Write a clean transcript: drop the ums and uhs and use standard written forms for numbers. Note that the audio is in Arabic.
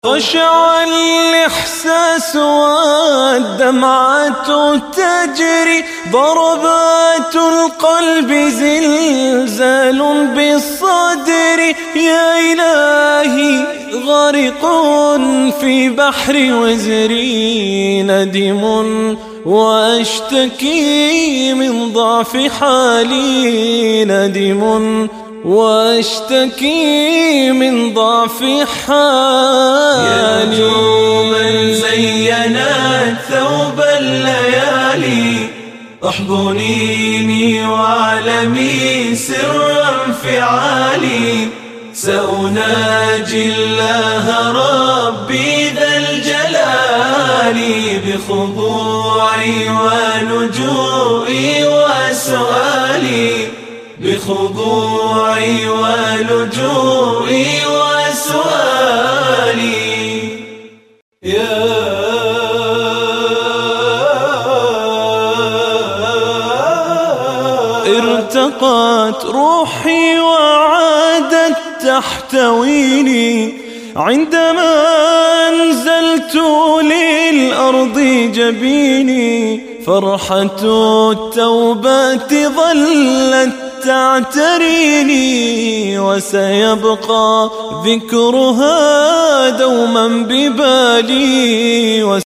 خشع الإحساس والدمعة تجري، ضربات القلب زلزال بالصدر. يا إلهي غارق في بحر وزري، ندم وأشتكي من ضعف حالي، ندم واشتكي من ضعف حالي. يا نجوما زينت ثوب الليالي، احضنيني واعلمي سر انفعالي. سأناجي الله ربي ذا الجلال، بخضوعي ولجوئي وسؤالي، بخضوعي ولجوئي وسؤالي. ارتقت روحي وعادت تحتويني، عندما أنزلت للأرض جبيني. فرحة التوبة ظلت تعتريني، وسيبقى ذكرها دوما ببالي.